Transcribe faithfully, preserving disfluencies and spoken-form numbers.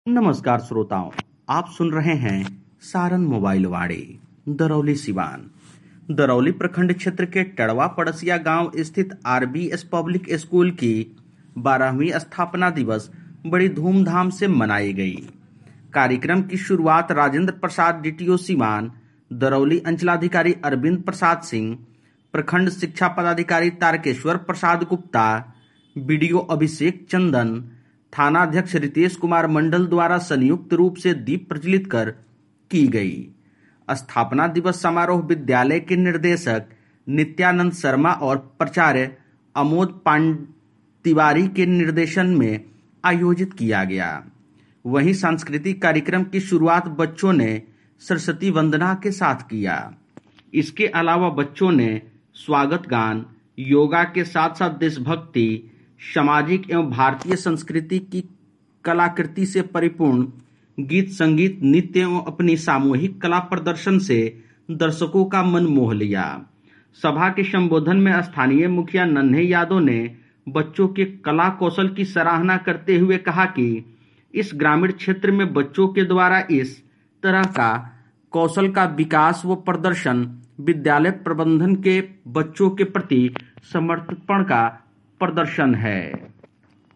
नमस्कार श्रोताओं, आप सुन रहे हैं सारन मोबाइल वाणी दरौली सिवान। दरौली प्रखंड क्षेत्र के टड़वा पड़सिया गांव स्थित आरबीएस पब्लिक स्कूल की बारहवीं स्थापना दिवस बड़ी धूमधाम से मनाई गई। कार्यक्रम की शुरुआत राजेंद्र प्रसाद डीटीओ सिवान, दरौली अंचलाधिकारी अरविंद प्रसाद सिंह, प्रखंड शिक्षा पदाधिकारी तारकेश्वर प्रसाद गुप्ता, बीडीओ अभिषेक चंदन, थानाध्यक्ष रितेश कुमार मंडल द्वारा संयुक्त रूप से दीप प्रज्वलित कर की गई। स्थापना दिवस समारोह विद्यालय के निर्देशक नित्यानंद शर्मा और प्राचार्य अमोद पांडिवारी के निर्देशन में आयोजित किया गया। वहीं सांस्कृतिक कार्यक्रम की शुरुआत बच्चों ने सरस्वती वंदना के साथ किया। इसके अलावा बच्चों ने स्वागत गान, योगा के साथ साथ देशभक्ति, सामाजिक एवं भारतीय संस्कृति की कलाकृति से परिपूर्ण गीत संगीत नृत्य एवं अपनी सामूहिक कला प्रदर्शन से दर्शकों का मन मोह लिया। सभा के संबोधन में स्थानीय मुखिया नन्हे यादव ने बच्चों के कला कौशल की सराहना करते हुए कहा कि इस ग्रामीण क्षेत्र में बच्चों के द्वारा इस तरह का कौशल का विकास व प्रदर्शन विद्यालय प्रबंधन के बच्चों के प्रति समर्पण का प्रदर्शन है।